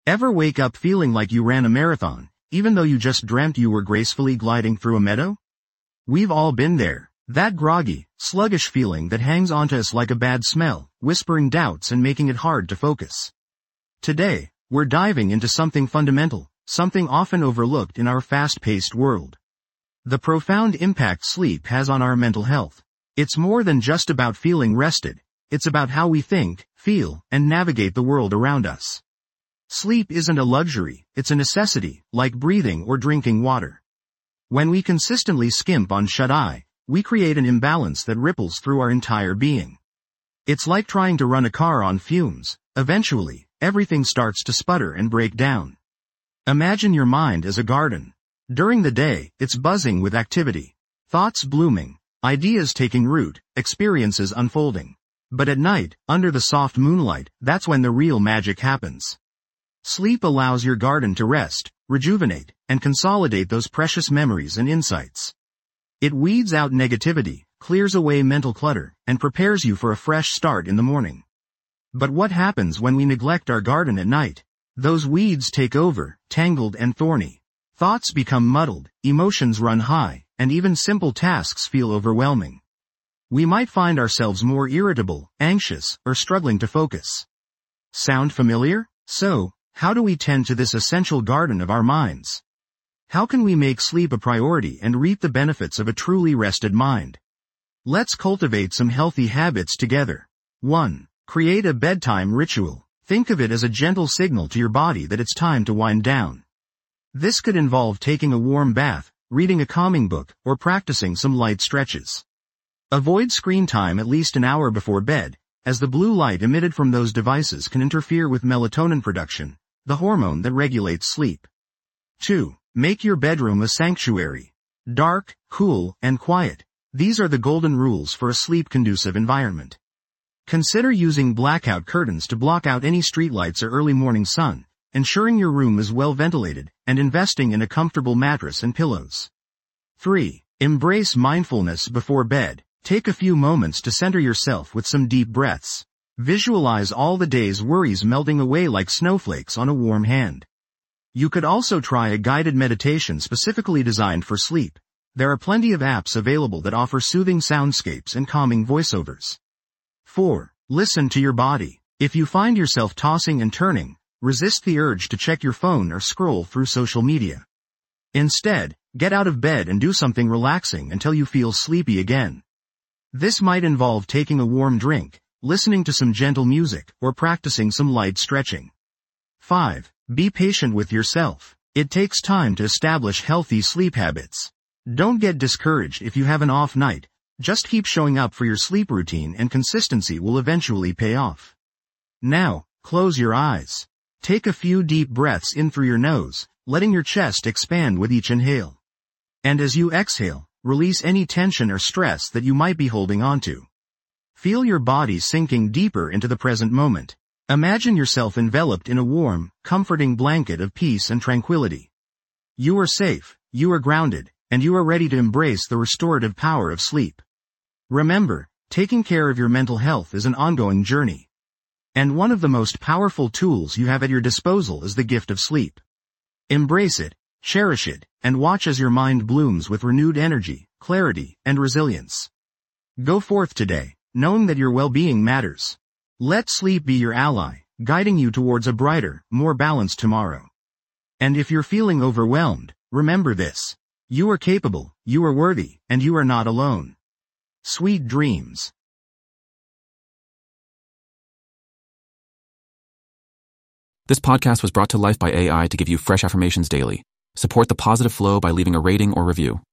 Ever wake up feeling like you ran a marathon, even though you just dreamt you were gracefully gliding through a meadow? We've all been there. That groggy, sluggish feeling that hangs onto us like a bad smell, whispering doubts and making it hard to focus. Today, we're diving into something fundamental, something often overlooked in our fast-paced world. The profound impact sleep has on our mental health. It's more than just about feeling rested. It's about how we think, feel, and navigate the world around us. Sleep isn't a luxury, it's a necessity, like breathing or drinking water. When we consistently skimp on shut-eye, we create an imbalance that ripples through our entire being. It's like trying to run a car on fumes. Eventually, everything starts to sputter and break down. Imagine your mind as a garden. During the day, it's buzzing with activity. Thoughts blooming, ideas taking root, experiences unfolding. But at night, under the soft moonlight, that's when the real magic happens. Sleep allows your garden to rest, rejuvenate, and consolidate those precious memories and insights. It weeds out negativity, clears away mental clutter, and prepares you for a fresh start in the morning. But what happens when we neglect our garden at night? Those weeds take over, tangled and thorny. Thoughts become muddled, emotions run high, and even simple tasks feel overwhelming. We might find ourselves more irritable, anxious, or struggling to focus. Sound familiar? So, how do we tend to this essential garden of our minds? How can we make sleep a priority and reap the benefits of a truly rested mind? Let's cultivate some healthy habits together. 1. Create a bedtime ritual. Think of it as a gentle signal to your body that it's time to wind down. This could involve taking a warm bath, reading a calming book, or practicing some light stretches. Avoid screen time at least an hour before bed, as the blue light emitted from those devices can interfere with melatonin production, the hormone that regulates sleep. 2. Make your bedroom a sanctuary. Dark, cool, and quiet. These are the golden rules for a sleep-conducive environment. Consider using blackout curtains to block out any streetlights or early morning sun, ensuring your room is well ventilated, and investing in a comfortable mattress and pillows. 3. Embrace mindfulness before bed. Take a few moments to center yourself with some deep breaths. Visualize all the day's worries melting away like snowflakes on a warm hand. You could also try a guided meditation specifically designed for sleep. There are plenty of apps available that offer soothing soundscapes and calming voiceovers. 4. Listen to your body. If you find yourself tossing and turning, resist the urge to check your phone or scroll through social media. Instead, get out of bed and do something relaxing until you feel sleepy again. This might involve taking a warm drink, listening to some gentle music, or practicing some light stretching. 5. Be patient with yourself. It takes time to establish healthy sleep habits. Don't get discouraged if you have an off night. Just keep showing up for your sleep routine and consistency will eventually pay off. Now, close your eyes. Take a few deep breaths in through your nose, letting your chest expand with each inhale. And as you exhale, release any tension or stress that you might be holding onto. Feel your body sinking deeper into the present moment. Imagine yourself enveloped in a warm, comforting blanket of peace and tranquility. You are safe, you are grounded, and you are ready to embrace the restorative power of sleep. Remember, taking care of your mental health is an ongoing journey. And one of the most powerful tools you have at your disposal is the gift of sleep. Embrace it, cherish it, and watch as your mind blooms with renewed energy, clarity, and resilience. Go forth today, knowing that your well-being matters. Let sleep be your ally, guiding you towards a brighter, more balanced tomorrow. And if you're feeling overwhelmed, remember this. You are capable, you are worthy, and you are not alone. Sweet dreams. This podcast was brought to life by AI to give you fresh affirmations daily. Support the positive flow by leaving a rating or review.